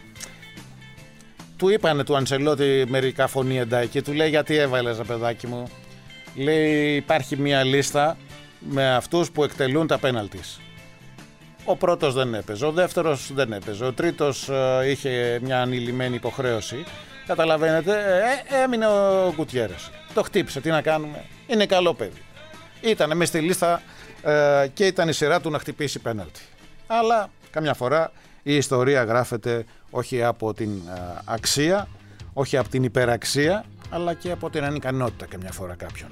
Του είπανε του Αντσελότη μερικά φωνήεντα εκεί, του λέει γιατί έβαλες ρε παιδάκι μου. Λέει υπάρχει μια λίστα με αυτούς που εκτελούν τα πέναλτις. Ο πρώτος δεν έπαιζε, ο δεύτερος δεν έπαιζε, ο τρίτος είχε μια ανηλυμένη υποχρέωση. Καταλαβαίνετε, έμεινε ο Γκουτιέρες. Το χτύπησε, τι να κάνουμε, είναι καλό παιδί. Ήταν μες στη λίστα και ήταν η σειρά του να χτυπήσει πέναλτι. Αλλά καμιά φορά η ιστορία γράφεται όχι από την αξία, όχι από την υπεραξία, αλλά και από την ανικανότητα καμιά φορά κάποιον.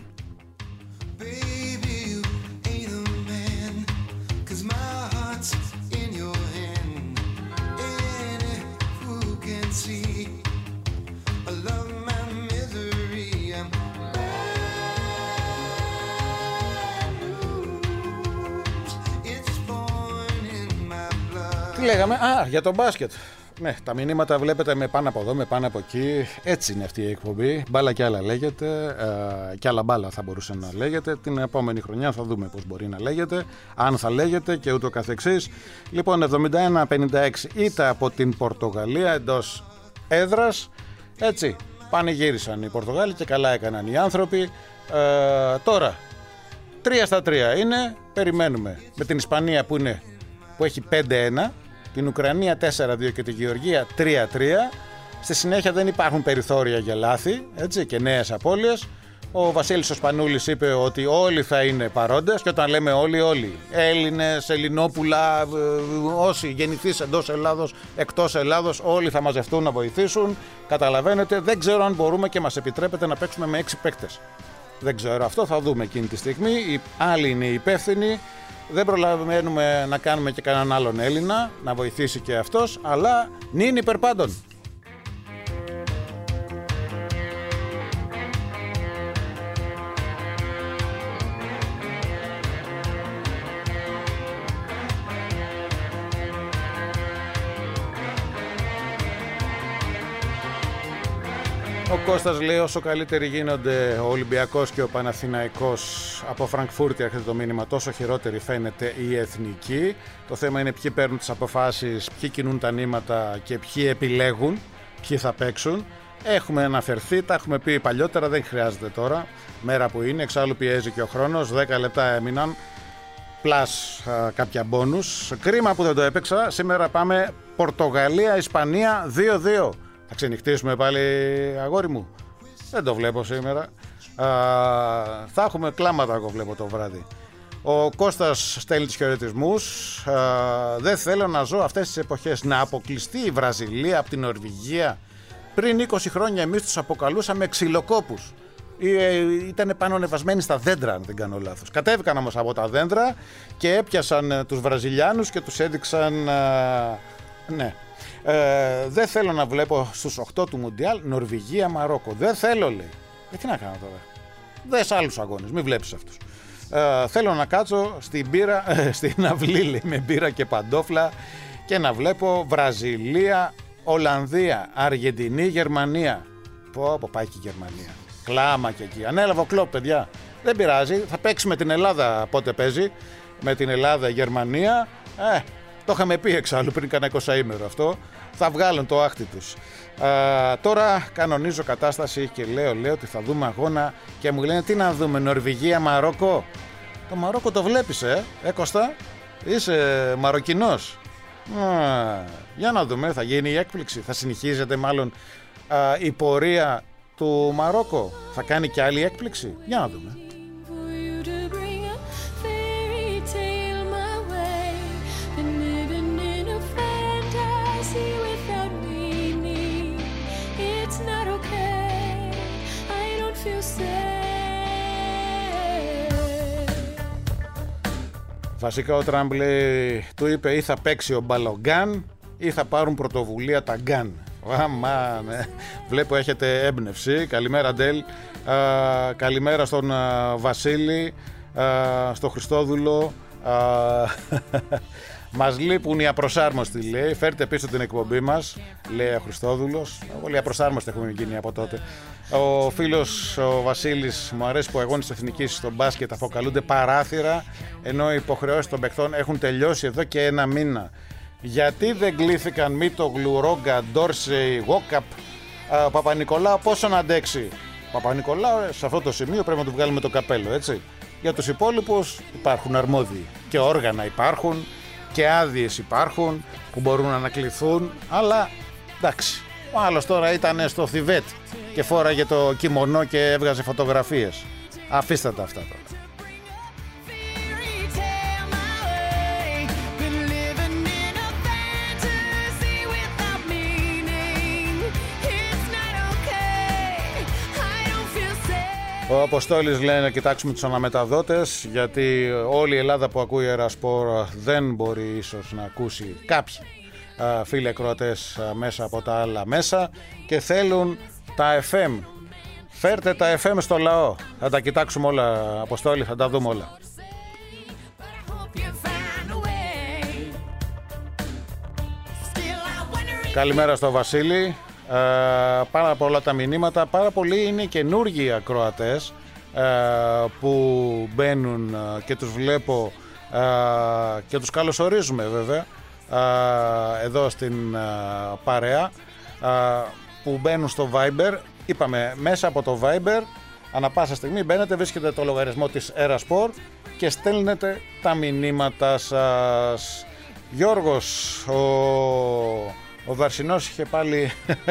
Τι λέγαμε, για το μπάσκετ. Ναι, τα μηνύματα βλέπετε με πάνω από εδώ, με πάνω από εκεί. Έτσι είναι αυτή η εκπομπή. Μπάλα και άλλα λέγεται. Και άλλα μπάλα θα μπορούσε να λέγεται. Την επόμενη χρονιά θα δούμε πώς μπορεί να λέγεται. Αν θα λέγεται και ούτω καθεξής. Λοιπόν, 71-56 ήττα από την Πορτογαλία εντός έδρας. Έτσι, πανηγύρισαν οι Πορτογάλοι και καλά έκαναν οι άνθρωποι. Τώρα, 3-3 είναι. Περιμένουμε με την Ισπανία που έχει 5-1. Την Ουκρανία 4-2 και τη Γεωργία 3-3. Στη συνέχεια δεν υπάρχουν περιθώρια για λάθη, έτσι, και νέες απώλειες. Ο Βασίλης ο Σπανούλης είπε ότι όλοι θα είναι παρόντες και όταν λέμε όλοι, Έλληνες, Ελληνόπουλα, όσοι γεννηθείς εντός Ελλάδος, εκτός Ελλάδος, όλοι θα μαζευτούν να βοηθήσουν. Καταλαβαίνετε, δεν ξέρω αν μπορούμε και μας επιτρέπεται να παίξουμε με 6 παίκτες. Δεν ξέρω, αυτό θα δούμε εκείνη τη στιγμή. Οι άλλοι είναι υπεύθυνοι. Δεν προλαβαίνουμε να κάνουμε και κανέναν άλλον Έλληνα να βοηθήσει και αυτός, αλλά νυν υπερπάντων. Ο Κώστας λέει όσο καλύτεροι γίνονται ο Ολυμπιακός και ο Παναθηναϊκός από Φραγκφούρτη, έρχεται το μήνυμα, τόσο χειρότερη φαίνεται η εθνική. Το θέμα είναι ποιοι παίρνουν τις αποφάσεις, ποιοι κινούν τα νήματα και ποιοι επιλέγουν, ποιοι θα παίξουν. Έχουμε αναφερθεί, τα έχουμε πει παλιότερα, δεν χρειάζεται τώρα, μέρα που είναι, εξάλλου πιέζει και ο χρόνος, 10 λεπτά έμειναν, πλάς κάποια μπόνους. Κρίμα που δεν το έπαιξα, σήμερα πάμε Πορτογαλία-Ισπανία 2-2. Θα ξενυχτήσουμε πάλι, αγόρι μου? Δεν το βλέπω σήμερα. Θα έχουμε κλάματα, εγώ βλέπω το βράδυ. Ο Κώστας στέλνει τους χαιρετισμούς. Δεν θέλω να ζω αυτές τις εποχές. Να αποκλειστεί η Βραζιλία από την Νορβηγία. Πριν 20 χρόνια εμείς τους αποκαλούσαμε ξυλοκόπους. Ήταν πάνω ανεβασμένοι στα δέντρα, αν δεν κάνω λάθος. Κατέβηκαν όμως από τα δέντρα και έπιασαν τους Βραζιλιάνους και τους έδειξαν... ναι. Δεν θέλω να βλέπω στους 8 του Μουντιάλ Νορβηγία-Μαρόκο. Δεν θέλω, λέει. Τι να κάνω τώρα? Δες άλλους αγώνες, μην βλέπεις αυτούς. Θέλω να κάτσω στην αυλή, λέει, με μπύρα και παντόφλα και να βλέπω Βραζιλία, Ολλανδία, Αργεντινή, Γερμανία. Πω, πάει και η Γερμανία. Κλάμα και εκεί. Ανέλαβε ο Κλοπ, παιδιά. Δεν πειράζει. Θα παίξει με την Ελλάδα πότε παίζει. Με την Ελλάδα, Γερμανία. Το είχαμε πει εξάλλου πριν κάνα 20 ημέρο αυτό. Θα βγάλουν το άχτι τους. Τώρα κανονίζω κατάσταση και λέω ότι θα δούμε αγώνα και μου λένε τι να δούμε, Νορβηγία, Μαρόκο. Το Μαρόκο το βλέπεις, Κώστα, είσαι Μαροκινός. Για να δούμε, θα γίνει η έκπληξη, θα συνεχίζεται μάλλον η πορεία του Μαρόκο, θα κάνει και άλλη έκπληξη, για να δούμε. Βασικά ο Τραμπ λέει, του είπε ή θα παίξει ο Μπαλογκάν ή θα πάρουν πρωτοβουλία τα γκάν. Ναι. Βλέπω έχετε έμπνευση. Καλημέρα Ντέλ, καλημέρα στον Βασίλη, στο Χριστόδουλο. Μας λείπουν οι απροσάρμοστοι, λέει. Φέρτε πίσω την εκπομπή μας, λέει ο Χριστόδουλος. Όλοι απροσάρμοστοι έχουμε γίνει από τότε. Ο φίλος ο Βασίλης, μου αρέσει που οι αγώνες της Εθνικής στο μπάσκετ αποκαλούνται παράθυρα, ενώ οι υποχρεώσεις των παιχτών έχουν τελειώσει εδώ και ένα μήνα. Γιατί δεν κλήθηκαν Μίτογλου, Ρόγκα, Ντόρσεϊ, Γόκαπ, Παπα-Νικολάου, πόσο να αντέξει. Παπα-Νικολάου σε αυτό το σημείο πρέπει να του βγάλουμε το καπέλο, έτσι. Για τους υπόλοιπους υπάρχουν αρμόδιοι και όργανα υπάρχουν και άδειες υπάρχουν που μπορούν να ανακληθούν, αλλά εντάξει. Ο άλλος τώρα ήταν στο Θιβέτ και φόραγε το κιμονό και έβγαζε φωτογραφίες. Αφήστε τα αυτά τώρα. Ο Αποστόλης λέει να κοιτάξουμε τους αναμεταδότες, γιατί όλη η Ελλάδα που ακούει Ερασπορ δεν μπορεί ίσως να ακούσει κάποιοι φίλοι ακροατές μέσα από τα άλλα μέσα και θέλουν τα FM. Φέρτε τα FM στο λαό. Θα τα κοιτάξουμε όλα, Αποστόλη, θα τα δούμε όλα. Καλημέρα στο Βασίλη. Πάρα πολλά τα μηνύματα, πάρα πολλοί είναι καινούργιοι ακροατές που μπαίνουν και τους βλέπω και τους καλωσορίζουμε βέβαια εδώ στην παρέα που μπαίνουν στο Viber. Είπαμε μέσα από το Viber ανά πάσα στιγμή μπαίνετε, βρίσκετε το λογαριασμό της Erasport και στέλνετε τα μηνύματα σας. Γιώργος, ο Βαρσινός είχε πάλι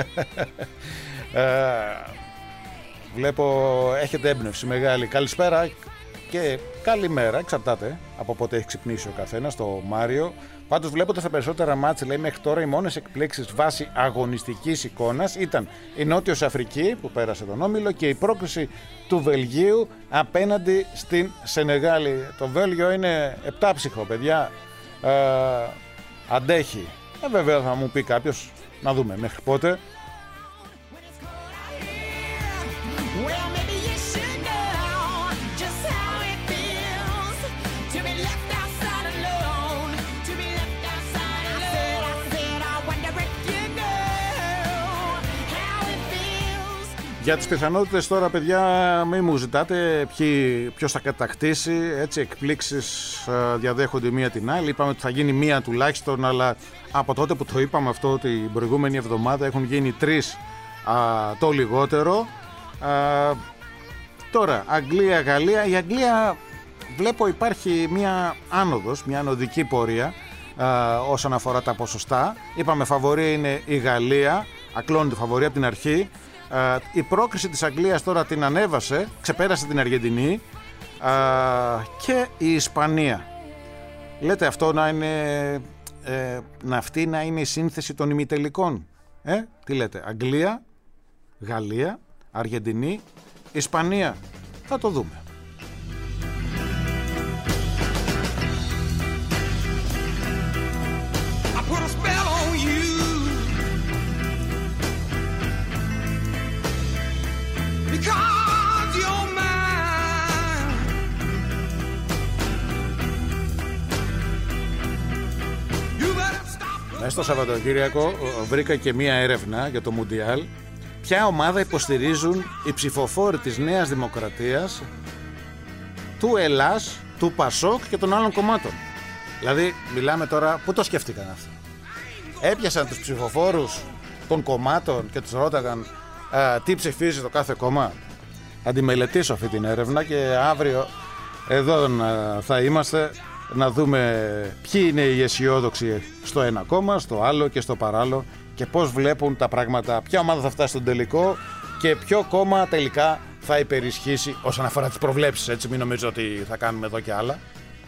βλέπω έχετε έμπνευση μεγάλη. Καλησπέρα και καλημέρα, εξαρτάται από πότε έχει ξυπνήσει ο καθένας. Το Μάριο. Πάντως βλέπω ότι στα περισσότερα μάτς, λέει, μέχρι τώρα οι μόνες εκπλήξεις βάσει αγωνιστικής εικόνας ήταν η Νότιος Αφρική που πέρασε τον όμιλο και η πρόκριση του Βελγίου απέναντι στην Σενεγάλη. Το Βέλγιο είναι επτάψυχο, παιδιά, αντέχει. Βέβαια θα μου πει κάποιος, να δούμε μέχρι πότε. Για τις πιθανότητες τώρα, παιδιά, μην μου ζητάτε ποιος θα κατακτήσει, έτσι, εκπλήξεις διαδέχονται μία την άλλη. Είπαμε ότι θα γίνει μία τουλάχιστον, αλλά από τότε που το είπαμε αυτό την προηγούμενη εβδομάδα έχουν γίνει 3 το λιγότερο. Τώρα, Αγγλία-Γαλλία. Η Αγγλία βλέπω υπάρχει μία άνοδος, μία ανωδική πορεία όσον αφορά τα ποσοστά. Είπαμε φαβορί είναι η Γαλλία, ακλώνει τη φαβορί από την αρχή. Η πρόκριση της Αγγλίας τώρα την ανέβασε, ξεπέρασε την Αργεντινή και η Ισπανία. Λέτε αυτό να είναι αυτή να είναι η σύνθεση των ημιτελικών? Τι λέτε, Αγγλία, Γαλλία, Αργεντινή, Ισπανία? Θα το δούμε. Μέσα στο Σαββατοκύριακο βρήκα και μία έρευνα για το Μουντιάλ ποια ομάδα υποστηρίζουν οι ψηφοφόροι της Νέας Δημοκρατίας, του Ελλάς, του Πασόκ και των άλλων κομμάτων. Δηλαδή μιλάμε τώρα, πού το σκέφτηκαν αυτό? Έπιασαν τους ψηφοφόρους των κομμάτων και τους ρώταγαν τι ψηφίζει το κάθε κόμμα. Θα τη μελετήσω αυτή την έρευνα και αύριο εδώ θα είμαστε να δούμε ποιοι είναι οι αισιόδοξοι στο ένα κόμμα, στο άλλο και στο παράλληλο και πώς βλέπουν τα πράγματα, ποια ομάδα θα φτάσει στον τελικό και ποιο κόμμα τελικά θα υπερισχύσει όσον αφορά τις προβλέψεις, έτσι μην νομίζω ότι θα κάνουμε εδώ και άλλα.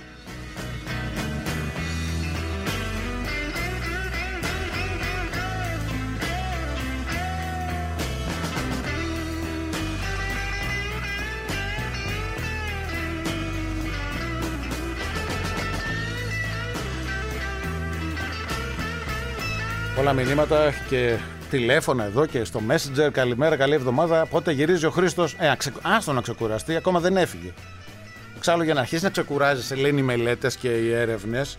Πολλά μηνύματα και τηλέφωνα εδώ και στο Messenger. Καλημέρα, καλή εβδομάδα. Πότε γυρίζει ο Χρήστος? Άστο να ξεκουραστεί, ακόμα δεν έφυγε. Εξάλλου για να αρχίσει να ξεκουράζεσαι, λένε οι μελέτες και οι έρευνες,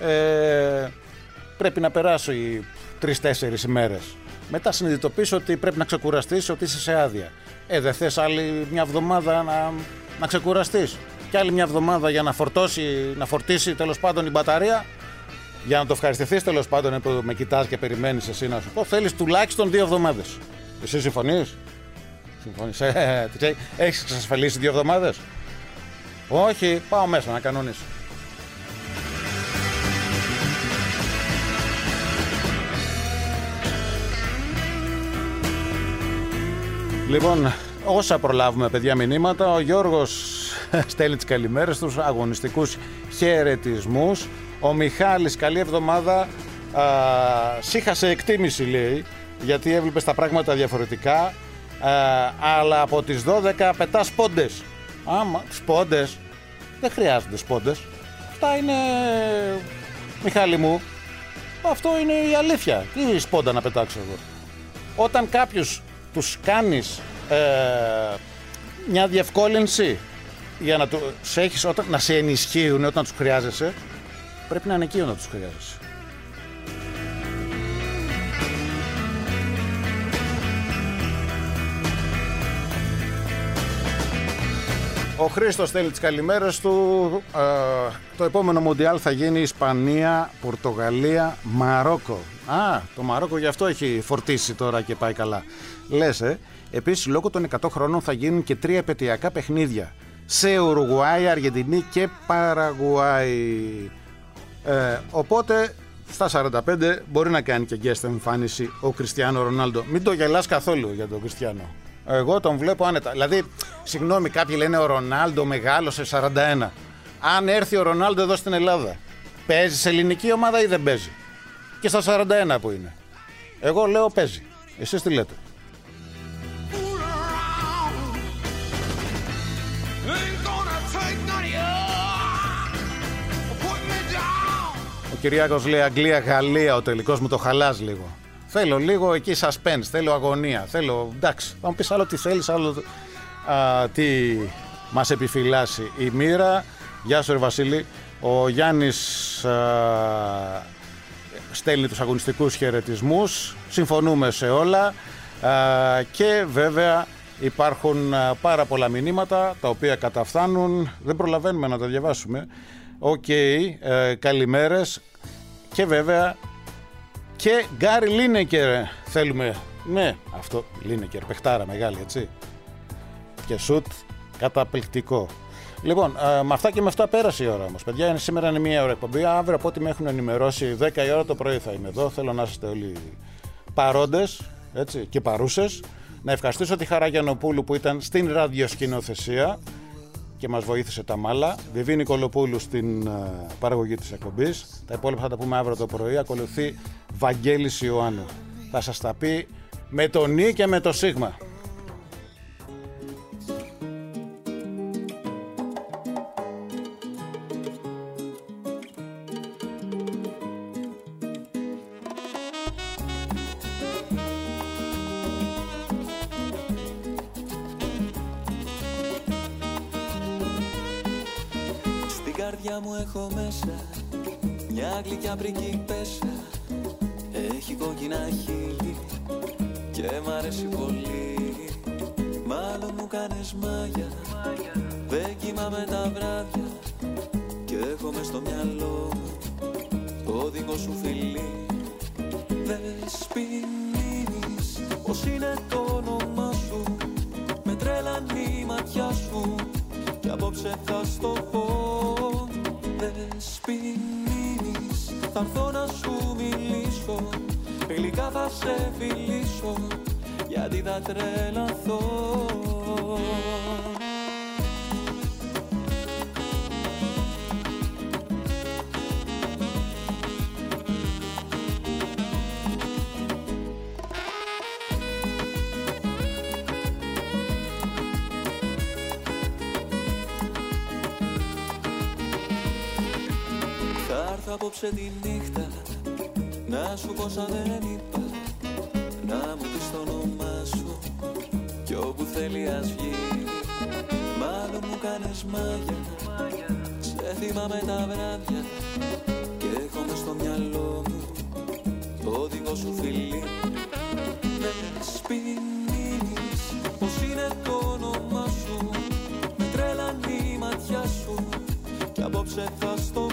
πρέπει να περάσει 3-4 ημέρες. Μετά συνειδητοποιείς ότι πρέπει να ξεκουραστείς, ότι είσαι σε άδεια. Δεν θες άλλη μια εβδομάδα να ξεκουραστείς και άλλη μια εβδομάδα για να φορτίσει τέλος πάντων η μπαταρία. Για να το ευχαριστηθείς τέλος πάντων που με κοιτάς και περιμένεις εσύ να σου πω, θέλεις τουλάχιστον 2 εβδομάδες. Εσύ συμφωνείς? Συμφωνείς? Έχεις εξασφαλίσει 2 εβδομάδες? Όχι, πάω μέσα να κανονίσω. Λοιπόν, όσα προλάβουμε παιδιά μηνύματα, ο Γιώργος στέλνει τις καλημέρες τους, αγωνιστικούς χαιρετισμούς. Ο Μιχάλης, καλή εβδομάδα. Σύχασε εκτίμηση, λέει, γιατί έβλεπες τα πράγματα διαφορετικά. Αλλά από τις 12 πετάς σπόντες. Άμα, σπόντες. Δεν χρειάζονται σπόντες. Αυτά είναι, Μιχάλη μου, αυτό είναι η αλήθεια. Τι σπόντα να πετάξω εγώ? Όταν κάποιους τους κάνεις μια διευκόλυνση για να τους έχεις, να σε ενισχύουν όταν τους χρειάζεσαι, πρέπει να είναι εκεί όταν τους χρειάζεσαι. Ο Χρήστος στέλνει τις καλημέρες του. Το επόμενο Μουντιάλ θα γίνει Ισπανία, Πορτογαλία, Μαρόκο. Το Μαρόκο γι' αυτό έχει φορτίσει τώρα και πάει καλά. Λες, Επίσης, λόγω των 100 χρόνων θα γίνουν και 3 επαιτειακά παιχνίδια σε Ουρουγουάη, Αργεντινή και Παραγουάη. Οπότε στα 45 μπορεί να κάνει και guest εμφάνιση ο Κριστιάνο Ρονάλντο. Μην το γελάς καθόλου για τον Κριστιάνο. Εγώ τον βλέπω άνετα. Δηλαδή, συγγνώμη, κάποιοι λένε ο Ρονάλντο μεγάλωσε 41. Αν έρθει ο Ρονάλντο εδώ στην Ελλάδα, παίζει σε ελληνική ομάδα ή δεν παίζει? Και στα 41 που είναι. Εγώ λέω παίζει. Εσείς τι λέτε? Ο Κυριάκος λέει Αγγλία-Γαλλία, ο τελικός μου το χαλάς λίγο. Θέλω λίγο εκεί suspense, θέλω αγωνία, θέλω, εντάξει, θα μου πεις άλλο τι θέλεις, άλλο τι μας επιφυλάσσει η μοίρα. Γεια σου ρε Βασίλη. Ο Γιάννης στέλνει τους αγωνιστικούς χαιρετισμούς, συμφωνούμε σε όλα και βέβαια υπάρχουν πάρα πολλά μηνύματα τα οποία καταφθάνουν, δεν προλαβαίνουμε να τα διαβάσουμε. Καλημέρες και βέβαια και Γκάρι Λίνεκερ θέλουμε. Ναι, αυτό Λίνεκερ, παιχτάρα μεγάλη, έτσι. Και σουτ καταπληκτικό. Λοιπόν, με αυτά και με αυτά πέρασε η ώρα όμως. Παιδιά, σήμερα είναι 1 ώρα εκπομπή. Αύριο από ό,τι με έχουν ενημερώσει 10 η ώρα το πρωί θα είμαι εδώ. Θέλω να είστε όλοι παρόντες, έτσι, και παρούσες. Να ευχαριστήσω τη Χαρά Γιαννοπούλου που ήταν στην ραδιοσκηνοθεσία και μας βοήθησε τα μάλα. Βιβί Νικολοπούλου στην παραγωγή της εκπομπής. Τα υπόλοιπα θα τα πούμε αύριο το πρωί. Ακολουθεί Βαγγέλης Ιωάννου. Θα σας τα πει με το νι και με το σίγμα. Μου έχω μέσα μια γλυκιά πρικίπεσσα. Έχει κόκκινα χείλη και μ' αρέσει πολύ. Μάλλον μου κάνεις μάγια, δεν κοιμάμαι τα βράδια και έχω μες στο μυαλό μου το δικό σου φιλί. Δεσποινίνης, πως είναι το όνομά σου, με τρέλανε η ματιά σου κι απόψε θα στο πω. Δεσποινίνης, θα έρθω να σου μιλήσω, γλυκά θα σε φιλήσω, γιατί θα τρελαθώ. Θα έρθω απόψε τη νύχτα να σου πω σαν δεν είπα, να μου πεις το όνομά σου κι όπου θέλει ας βγει. Μάλλον μου κάνεις μάγια, σε θυμάμαι τα βράδια και έχω μες στο μυαλό μου το δικό σου φιλί. Δεσποινίνης, πως είναι το όνομά σου, με τρέλανε η ματιά σου κι απόψε θα στο